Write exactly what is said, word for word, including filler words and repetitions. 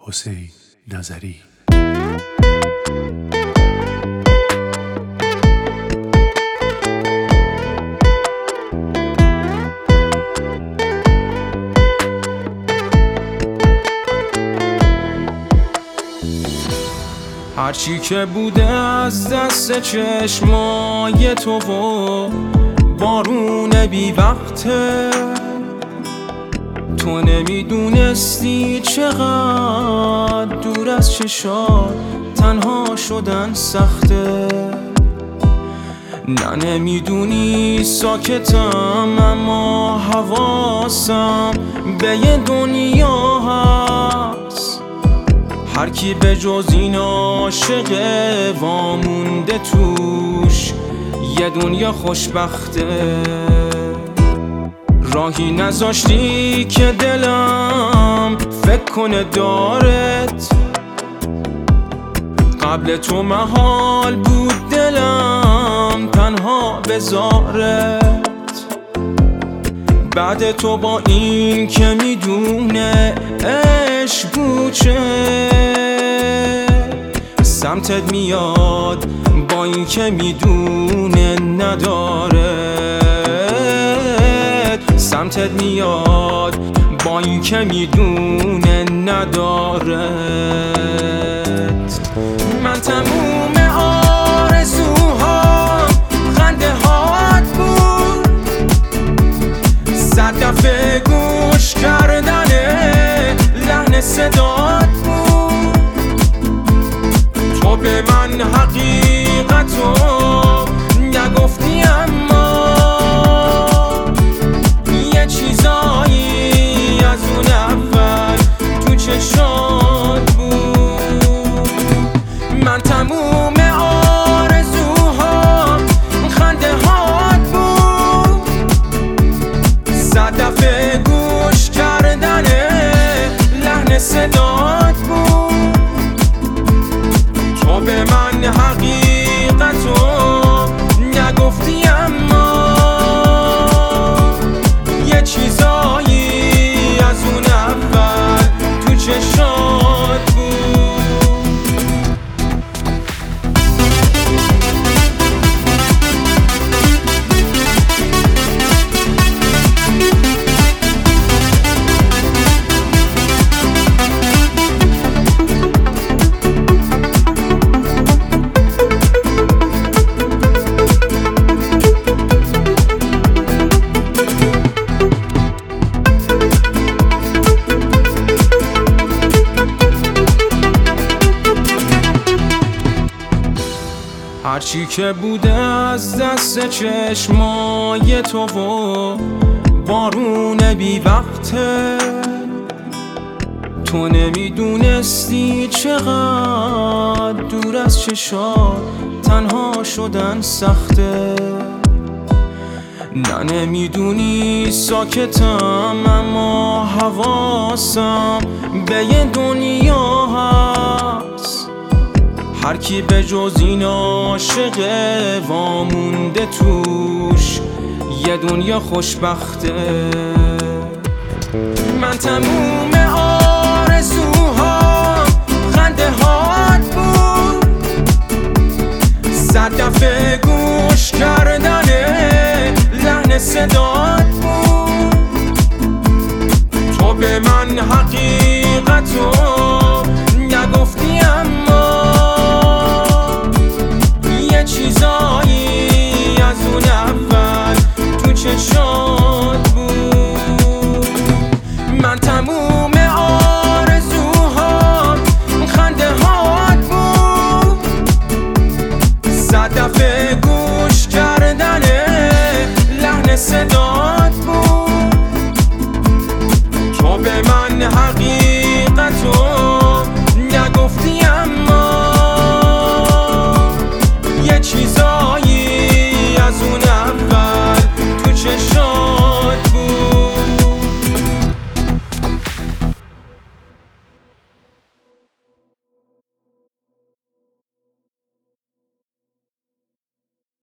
حسین نظری. هرچی که بوده از دست چشمای تو و بارون بی وقته، تو نمیدونستی چقدر دور از چشات تنها شدن سخته. نه نمیدونی ساکتم اما حواسم به یه دنیا هست، هر کی به جز این عاشقه وامونده توش یه دنیا خوشبخته. راهی نذاشتی که دلم فکر کنه دارت، قبل تو محال بود دلم تنها بذارت. بعد تو با این که میدونه عشق بوچه سمتت میاد، با این که میدونه نداره سمتت میاد، با این که میدونه ندارت. من تموم آرزوها خنده هات بود، صد دفعه گوش کردن لحن صدات بود. تو به من حقیقتو نگفتی اما یه چیزایی از اون اول تو چشات بود. من تموم آرزوها خنده هات بود، صد دفعه گوش کردن لحن صدات بود. تو به من حقیقتو نگفتی اما یه چیزایی از اون اول تو چشات بود. هرچی که بوده از دست چشمای تو و بارون بی وقته، تو نمیدونستی چقدر دور از چشات تنها شدن سخته. نه نمیدونی ساکتم اما حواسم به یه دنیا هست، هر کی به جز این عاشقه وامونده توش یه دنیا خوشبخته. من تموم